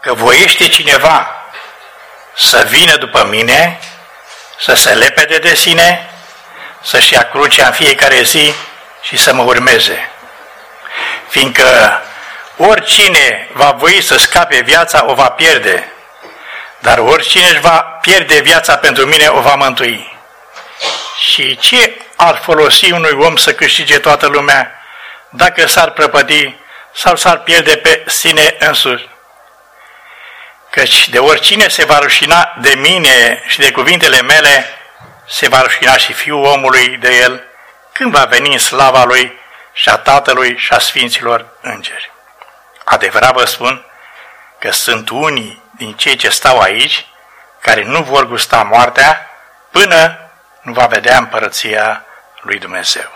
că voiește cineva să vină după mine, să se lepede de sine, să-și ia crucea în fiecare zi și să mă urmeze. Fiindcă oricine va voi să scape viața, o va pierde, dar oricine își va pierde viața pentru mine, o va mântui. Și ce ar folosi unui om să câștige toată lumea dacă s-ar prăpădi sau s-ar pierde pe sine însuși? Căci de oricine se va rușina de mine și de cuvintele mele, se va rușina și Fiul omului de el, când va veni în slava lui și a Tatălui și a Sfinților Îngeri. Adevărat vă spun că sunt unii din cei ce stau aici care nu vor gusta moartea până nu va vedea împărăția lui Dumnezeu.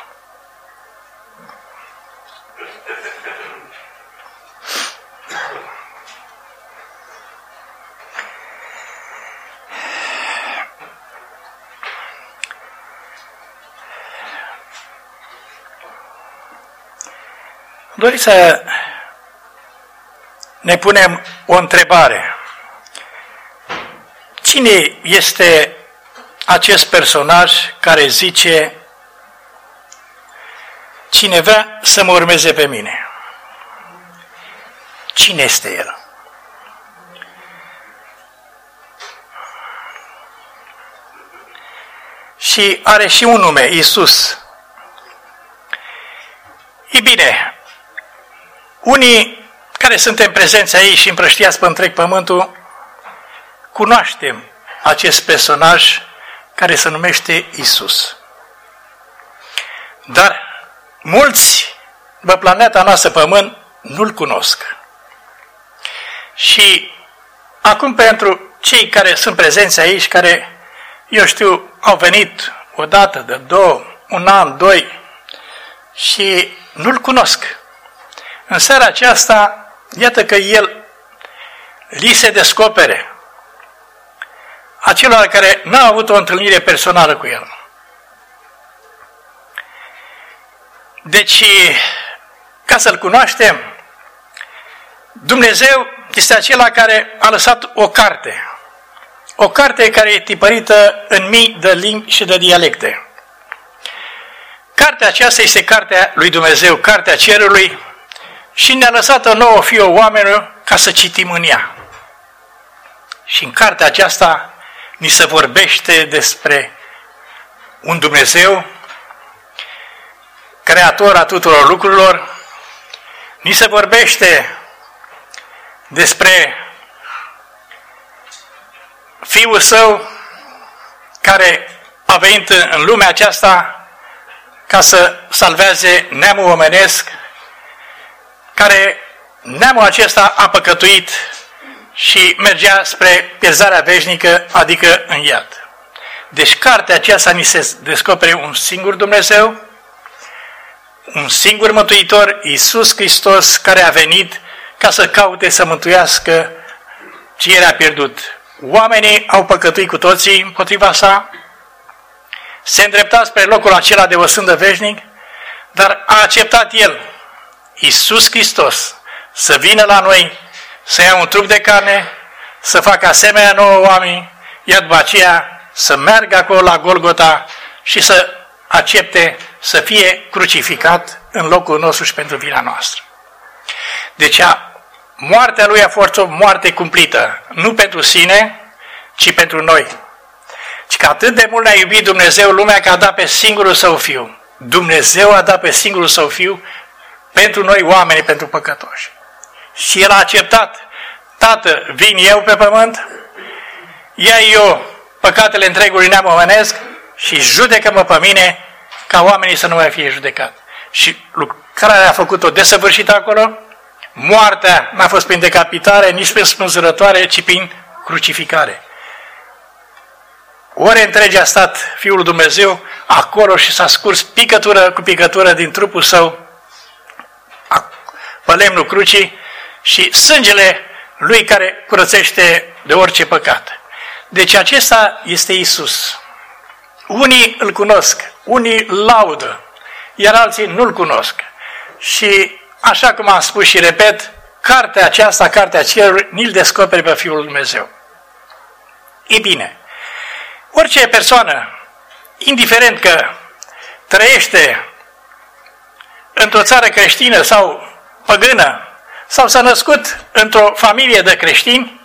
Doriți să ne punem o întrebare. Cine este acest personaj care zice: cine vrea să mă urmeze pe mine? Cine este el? Și are și un nume, Iisus. E bine, unii care suntem prezenți aici și împrăștiați pe întreg pământul, cunoaștem acest personaj care se numește Iisus. Dar mulți pe planeta noastră Pământ nu-L cunosc. Și acum pentru cei care sunt prezenți aici, care, eu știu, au venit o dată, de două, un an, doi, și nu-L cunosc. În seara aceasta, iată că El li se descopere acelor care n-au avut o întâlnire personală cu El. Deci, ca să-L cunoaștem, Dumnezeu este acela care a lăsat o carte. O carte care e tipărită în mii de limbi și de dialecte. Cartea aceasta este cartea lui Dumnezeu, cartea cerului, și ne-a lăsat-o nouă fie oamenilor ca să citim în ea. Și în cartea aceasta ni se vorbește despre un Dumnezeu, creator a tuturor lucrurilor, ni se vorbește despre Fiul Său care a venit în lumea aceasta ca să salveze neamul omenesc, care neamul acesta a păcătuit și mergea spre pierzarea veșnică, adică în iad. Deci cartea aceasta ni se descopere un singur Dumnezeu, un singur Mântuitor, Iisus Hristos, care a venit ca să caute să mântuiască ce era pierdut. Oamenii au păcătuit cu toții împotriva sa, se îndrepta spre locul acela de o sândă veșnic, dar a acceptat El, Iisus Hristos, să vină la noi, să ia un trup de carne, să facă asemenea nouă oameni, iar după aceea să meargă acolo la Golgota și să accepte să fie crucificat în locul nostru și pentru vina noastră. Deci moartea Lui a fost o moarte cumplită, nu pentru sine, ci pentru noi. Și că atât de mult ne-a iubit Dumnezeu lumea că a dat pe singurul Său Fiu. Dumnezeu a dat pe singurul Său Fiu pentru noi oameni, pentru păcătoși. Și El a acceptat: Tată, vin eu pe pământ, ia eu păcatele întregului neam omenesc și judecă-mă pe mine ca oamenii să nu mai fie judecat. Și lucrarea a făcut-o desăvârșită acolo. Moartea n-a fost prin decapitare, nici prin spânzurătoare, ci prin crucificare. Ore întregi a stat Fiul Dumnezeu acolo și s-a scurs picătură cu picătură din trupul Său pe lemnul crucii și sângele Lui care curățește de orice păcat. Deci acesta este Iisus. Unii îl cunosc, unii îl laudă, iar alții nu-l cunosc. Și așa cum am spus și repet, cartea aceasta, cartea cerului, ni-l descoperi pe Fiul lui Dumnezeu. E bine, orice persoană, indiferent că trăiește într-o țară creștină sau păgână, sau s-a născut într-o familie de creștini,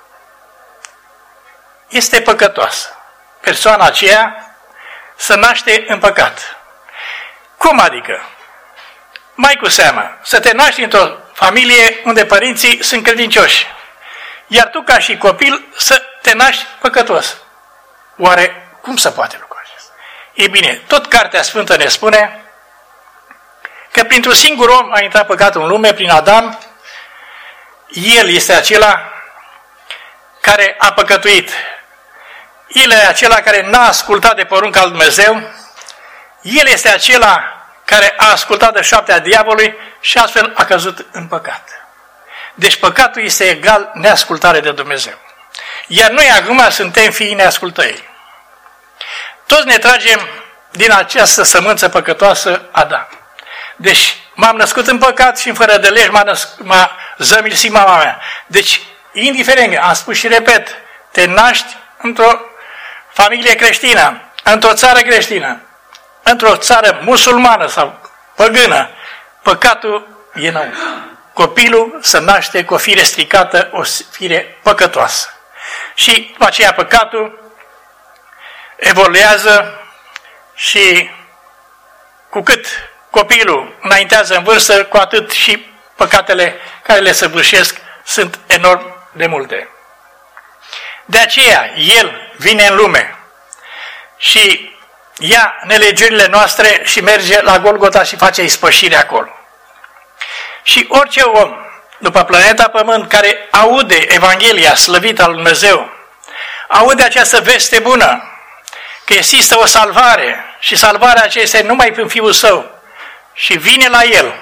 este păcătoasă. Persoana aceea se naște în păcat. Cum adică? Mai cu seamă, să te naști într-o familie unde părinții sunt credincioși, iar tu ca și copil să te naști păcătos. Oare cum se poate lucrul acesta? Ei bine, tot Cartea Sfântă ne spune că printr-un singur om a intrat păcatul în lume, prin Adam. El este acela care a păcătuit. El e acela care n-a ascultat de porunca lui Dumnezeu. El este acela care a ascultat de șaptea diavolului și astfel a căzut în păcat. Deci păcatul este egal neascultare de Dumnezeu. Iar noi acum suntem fiii neascultării. Toți ne tragem din această sămânță păcătoasă Adam. Deci m-am născut în păcat și în fără de legi m-a zămilsit mama mea. Deci, indiferent, am spus și repet, te naști într-o familie creștină, într-o țară creștină, într-o țară musulmană sau păgână, păcatul e nou. Copilul se naște cu o fire stricată, o fire păcătoasă. Și după aceea păcatul evoluează și cu cât copilul înaintează în vârstă, cu atât și păcatele care le săvârșesc sunt enorm de multe. De aceea, El vine în lume și ia nelegiurile noastre și merge la Golgota și face ispășire acolo. Și orice om, după planeta Pământ, care aude Evanghelia slăvită al lui Dumnezeu, aude această veste bună, că există o salvare și salvarea aceea este numai prin Fiul Său, și vine la El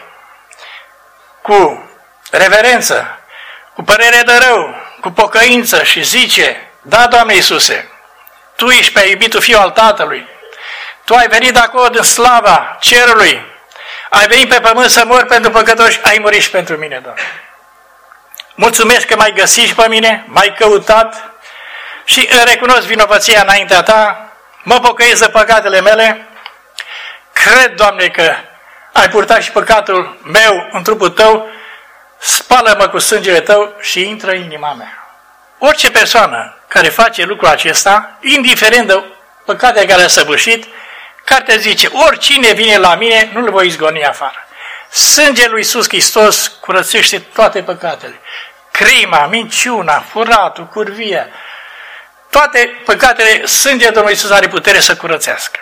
cu reverență, cu părere de rău, cu pocăință și zice: da, Doamne Iisuse, Tu ești pe iubitul Fiu al Tatălui, Tu ai venit acolo din slava cerului, ai venit pe pământ să mori pentru păcătoși, ai murit și pentru mine, Doamne. Mulțumesc că m-ai găsit și pe mine, m-ai căutat și îmi recunosc vinovăția înaintea Ta, mă pocăiesc de păcatele mele, cred, Doamne, că ai purtat și păcatul meu în trupul Tău, spală-mă cu sângele Tău și intră în inima mea. Orice persoană care face lucrul acesta, indiferent de păcatele care a săvârșit, Cartea zice: oricine vine la mine, nu-l voi izgoni afară. Sângele lui Iisus Hristos curățește toate păcatele. Crima, minciuna, furatul, curvia, toate păcatele, sângele Domnului Iisus are putere să curățească.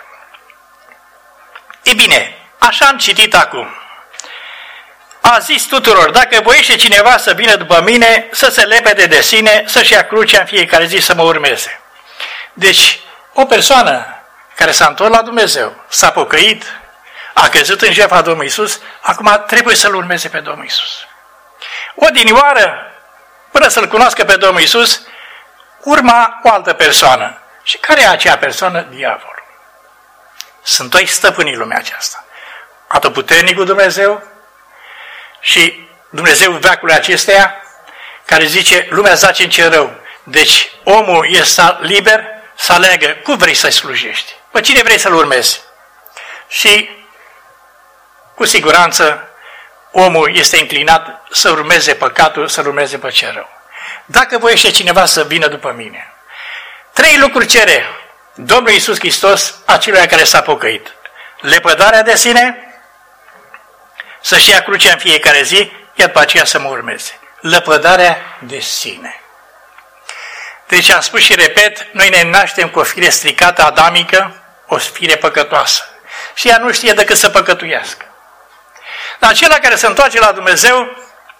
E bine, așa am citit acum. A zis tuturor: dacă voiește cineva să vină după mine, să se lepede de sine, să-și ia crucea în fiecare zi să mă urmeze. Deci, o persoană care s-a întors la Dumnezeu, s-a pocăit, a căzut în jertfa Domnului Iisus, acum trebuie să-L urmeze pe Domnul Iisus. Odinioară, până să-L cunoască pe Domnul Iisus, urma o altă persoană. Și care e acea persoană? Diavolul. Sunt doi stăpâni în lumea aceasta. Atotputernicul Dumnezeu și Dumnezeu veacului acesteia, care zice: lumea zace în cer rău. Deci omul este liber să aleagă cum vrei să-i slujești, pe cine vrei să-l urmezi. Și cu siguranță omul este înclinat să urmeze păcatul, să urmeze pe cel rău. Dacă voiește cineva să vină după mine, 3 lucruri cere Domnul Iisus Hristos acelui care s-a pocăit: lepădarea de sine, să-și ia crucea în fiecare zi, iar după aceea să mă urmeze. Lepădarea de sine. Deci am spus și repet, noi ne naștem cu o fire stricată adamică, o fire păcătoasă. Și ea nu știe decât să păcătuiască. Dar acela care se întoarce la Dumnezeu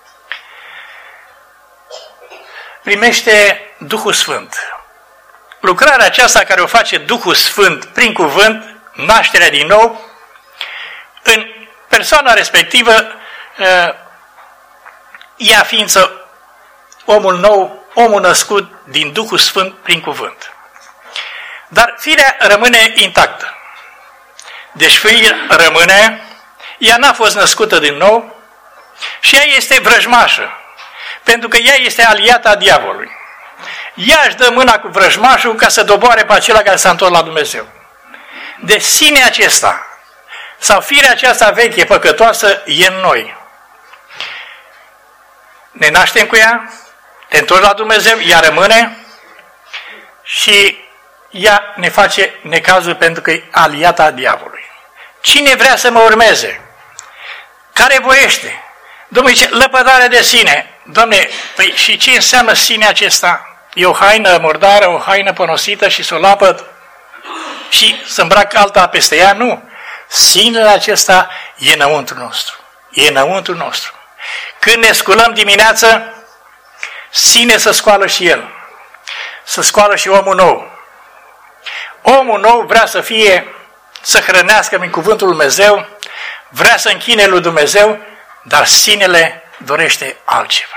primește Duhul Sfânt. Lucrarea aceasta care o face Duhul Sfânt prin cuvânt, nașterea din nou, în persoana respectivă ia ființă omul nou, omul născut din Duhul Sfânt prin cuvânt. Dar firea rămâne intactă. Deci firea rămâne, ea n-a fost născută din nou și ea este vrăjmașă. pentru că ea este aliata diavolului. Ea își dă mâna cu vrăjmașul ca să doboare pe acela care s-a întors la Dumnezeu. De sine acesta, sau firea aceasta veche, păcătoasă, e în noi. Ne naștem cu ea, te întorci la Dumnezeu, ea rămâne și ea ne face necazul pentru că e aliata diavolului. Cine vrea să mă urmeze? Care voiește? Domnul zice, lăpădare de sine. Dom'le, păi și ce înseamnă sine acesta? E o haină murdară, o haină ponosită și să o lapăd și să îmbrac alta peste ea? Nu. Sinele acesta e înăuntru nostru. E înăuntru nostru. Când ne sculăm dimineață, sine să scoală și el. Să scoală și omul nou. Omul nou vrea să hrănească prin cuvântul lui Dumnezeu, vrea să închine lui Dumnezeu, dar sinele dorește altceva.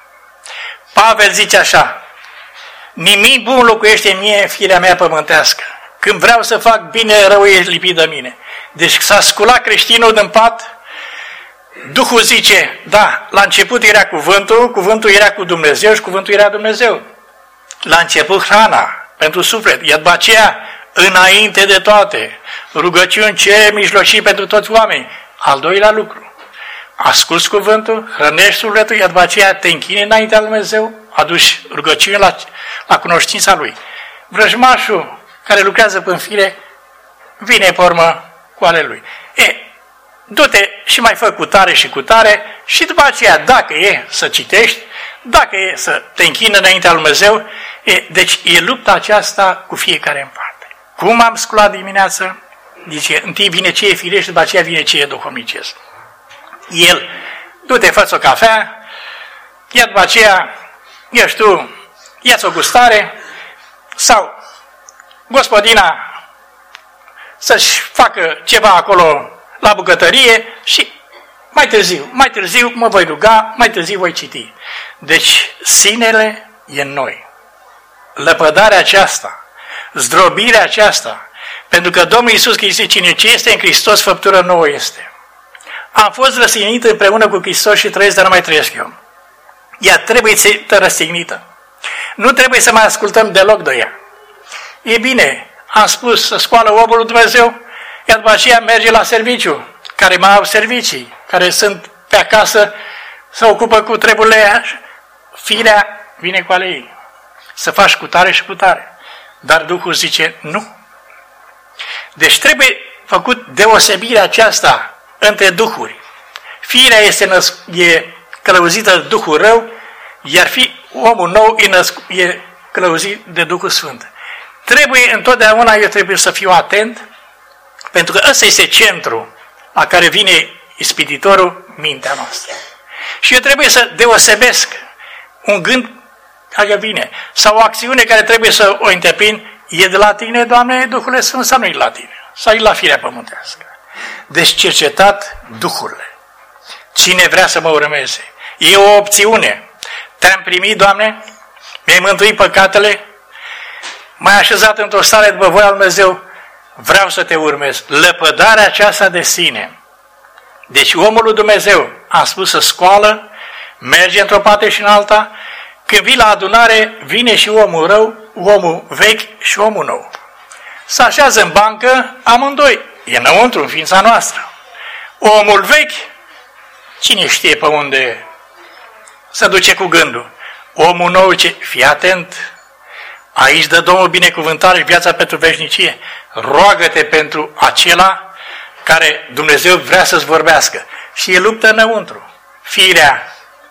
Pavel zice așa, nimic bun locuiește în mine, firea mea pământească. Când vreau să fac bine, rău e lipit de mine. Deci s-a sculat creștinul din pat, Duhul zice, da, la început era cuvântul, cuvântul era cu Dumnezeu și cuvântul era Dumnezeu. La început hrana pentru suflet, iar după aceea, înainte de toate, rugăciuni, cereri, mijlocii pentru toți oamenii. Al doilea lucru, asculți cuvântul, hrănești sufletul, iar după aceea te închini înaintea lui Dumnezeu, aduci rugăciuni la cunoștința Lui. Vrăjmașul care lucrează pe fire, vine pe urmă cu ale lui. Du-te și mai fă cutare și cutare și după aceea, dacă e să citești, dacă e să te închini înaintea lui Dumnezeu, deci e lupta aceasta cu fiecare în parte. Cum am sculat dimineață? Zice, întâi vine ce e firește, după aceea vine ce e duhovnicesc. El, du-te, fă-ți o cafea, iar după aceea, ești tu, ia-ți o gustare, sau gospodina să-și facă ceva acolo la bucătărie și mai târziu mă voi ruga, mai târziu voi citi. Deci sinele e în noi. Lăpădarea aceasta, zdrobirea aceasta, pentru că Domnul Iisus Hristos, cine ce este în Hristos, făptură nouă este. Am fost răstignit împreună cu Hristos și trăiesc, dar nu mai trăiesc eu. Ea trebuie să fie răstignită. Nu trebuie să mai ascultăm deloc de ea. E bine, am spus să scoală omul lui Dumnezeu, iar după aceea merge la serviciu, care mai au servicii, care sunt pe acasă, se ocupă cu treburile, firea vine cu ale ei. Să faci cutare și cutare. Dar Duhul zice, nu. Deci trebuie făcut deosebirea aceasta între duhuri. Firea e călăuzită de Duhul rău, iar omul nou e călăuzit de Duhul Sfânt. Întotdeauna eu trebuie să fiu atent, pentru că ăsta este centrul la care vine ispititorul, mintea noastră. Și eu trebuie să deosebesc un gând care vine, sau o acțiune care trebuie să o întreprind, e de la tine, Doamne, Duhul Sfânt, sau nu e la tine, sau e la firea pământească. Deci cercetat duhurile. Cine vrea să mă urmeze? E o opțiune. Te-am primit, Doamne, mi-ai mântuit păcatele, m-ai așezat într-o stare după voia lui Dumnezeu, vreau să te urmez. Lăpădarea aceasta de sine. Deci omul lui Dumnezeu, am spus, să scoală, merge într-o parte și în alta, când vii la adunare, vine și omul rău, omul vechi și omul nou. Se așează în bancă, amândoi, e înăuntru, în ființa noastră. Omul vechi, cine știe pe unde se duce cu gândul. Omul nou zice, fii atent, aici dă Domnul binecuvântare și viața pentru veșnicie. Roagă-te pentru acela care Dumnezeu vrea să-ți vorbească. Și e luptă înăuntru. Firea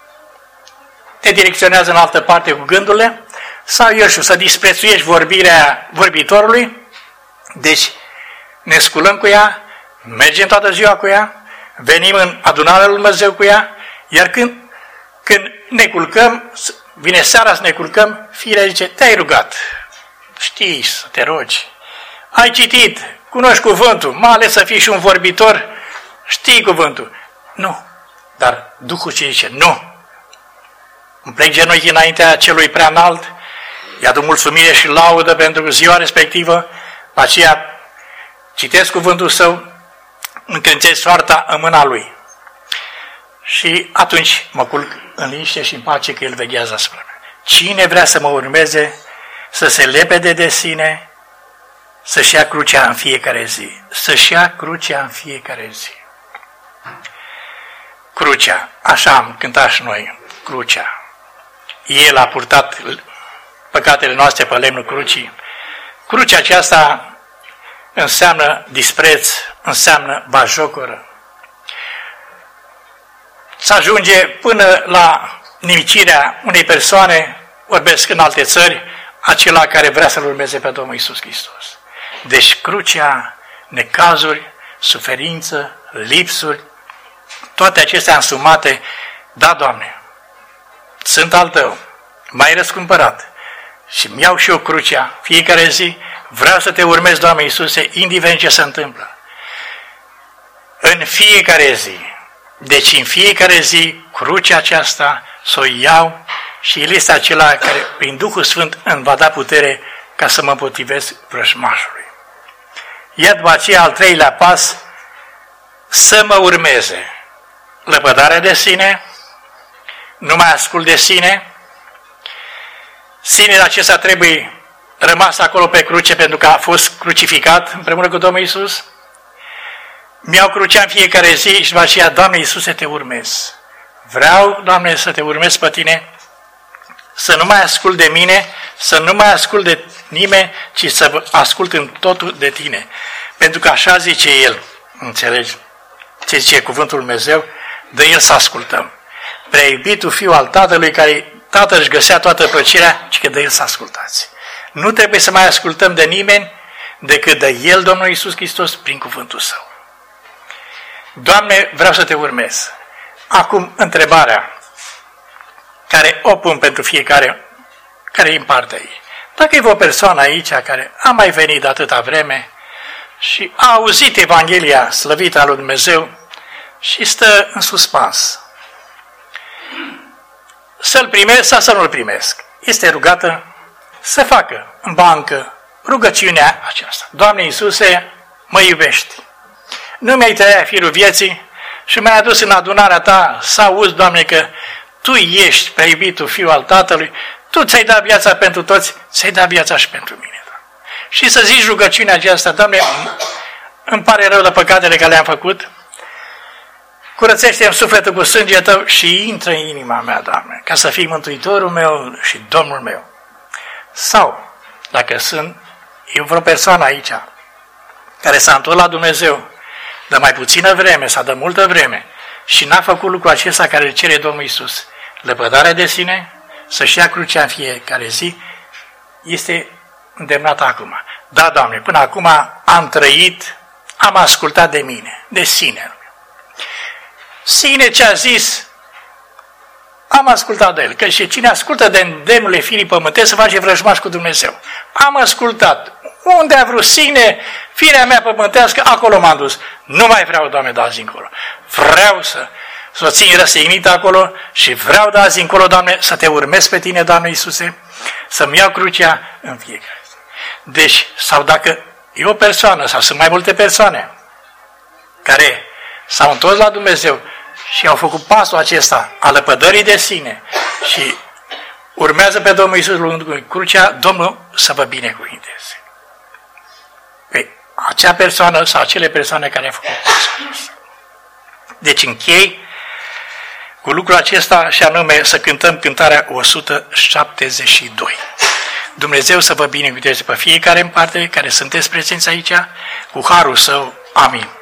te direcționează în altă parte cu gândurile, sau eu știu, să disprețuiești vorbirea vorbitorului. Deci ne sculăm cu ea, mergem toată ziua cu ea, venim în adunarea lui Dumnezeu cu ea, iar când ne culcăm, vine seara să ne culcăm, firea zice, te-ai rugat, știi să te rogi, ai citit, cunoști cuvântul, mai ales să fii și un vorbitor, știi cuvântul. Nu, dar Duhul ce zice, nu. Îmi plec genunchii înaintea celui prea înalt, i-adu mulțumire și laudă pentru ziua respectivă, aceea citesc cuvântul său, încredințez soarta în mâna lui. și atunci mă culc în liniște și în pace că El veghează asupra mea. Cine vrea să mă urmeze, să se lepede de sine, să-și ia crucea în fiecare zi. Să-și ia crucea în fiecare zi. Crucea, așa am cântat și noi, crucea. El a purtat păcatele noastre pe lemnul crucii. Crucea aceasta înseamnă dispreț, înseamnă batjocură. Să ajunge până la nimicirea unei persoane, vorbesc în alte țări, acela care vrea să-L urmeze pe Domnul Iisus Hristos. Deci crucea, necazuri, suferință, lipsuri, toate acestea însumate, da, Doamne, sunt al Tău, m-ai răscumpărat și îmi iau și eu crucea fiecare zi, vreau să Te urmez, Doamne Iisuse, indiferent ce se întâmplă. În fiecare zi, deci în fiecare zi, crucea aceasta să o iau și El este acela care, prin Duhul Sfânt, îmi va da putere ca să mă împotrivesc vrăjmașului. Iar după aceea, al treilea pas, să mă urmeze. Lepădarea de sine, nu mai ascult de sine, sinele acesta trebuie rămas acolo pe cruce pentru că a fost crucificat împreună cu Domnul Iisus. Mi-au crucea în fiecare zi și după aceea, Doamne Iisuse, Te urmez. Vreau, Doamne, să Te urmez pe Tine, să nu mai ascult de mine, să nu mai ascult de nimeni, ci să ascult în totul de Tine. Pentru că așa zice El, înțelegi? Ce zice cuvântul Dumnezeu? De El să ascultăm. Prea iubitul Fiu al Tatălui, care Tatăl își găsea toată plăcerea, ci că de El să ascultați. Nu trebuie să mai ascultăm de nimeni decât de El, Domnul Iisus Hristos, prin cuvântul Său. Doamne, vreau să Te urmez. Acum, întrebarea care o pun pentru fiecare care e în partea ei. Dacă e o persoană aici care a mai venit de atâta vreme și a auzit Evanghelia slăvită a lui Dumnezeu și stă în suspans, să-L primesc sau să nu-L primesc, este rugată să facă în bancă rugăciunea aceasta. Doamne Iisuse, mă iubești. Nu mi-ai tăiat firul vieții și m-ai adus în adunarea Ta să auzi, Doamne, că Tu ești prea iubitul Fiu al Tatălui, Tu ți-ai dat viața pentru toți, ți-ai dat viața și pentru mine. Doamne. Și să zici rugăciunea aceasta, Doamne, îmi pare rău de păcatele care le-am făcut, curățește-mi sufletul cu sângele Tău și intră în inima mea, Doamne, ca să fii Mântuitorul meu și Domnul meu. Sau, dacă e vreo persoană aici care s-a întors la Dumnezeu de mai puțină vreme sau de multă vreme și n-a făcut lucrul acesta care îl cere Domnul Iisus, lepădarea de sine, să-și ia crucea în fiecare zi, este îndemnată acum. Da, Doamne, până acum am trăit, am ascultat de mine, de sine. Sine ce a zis, am ascultat de el, că și cine ascultă de îndemnurile firii pământești se face vrăjmaș cu Dumnezeu. Am ascultat. Unde a vrut sine, firea mea pământească, acolo m-am dus. Nu mai vreau, Doamne, de azi încolo. Vreau să o țin răstignită acolo și vreau de azi încolo, Doamne, să Te urmez pe Tine, Doamne Iisuse, să-mi iau crucea în fiecare zi. Deci, sau dacă e o persoană, sau sunt mai multe persoane care s-au întors la Dumnezeu și au făcut pasul acesta a lepădării de sine și urmează pe Domnul Iisus luând cu crucea, Domnul să vă binecuvinteze. Păi, acea persoană sau acele persoane care au făcut pasul acesta. Deci închei cu lucrul acesta și anume să cântăm cântarea 172. Dumnezeu să vă binecuvinteze pe fiecare în parte care sunteți prezenți aici, cu harul Său. Amin.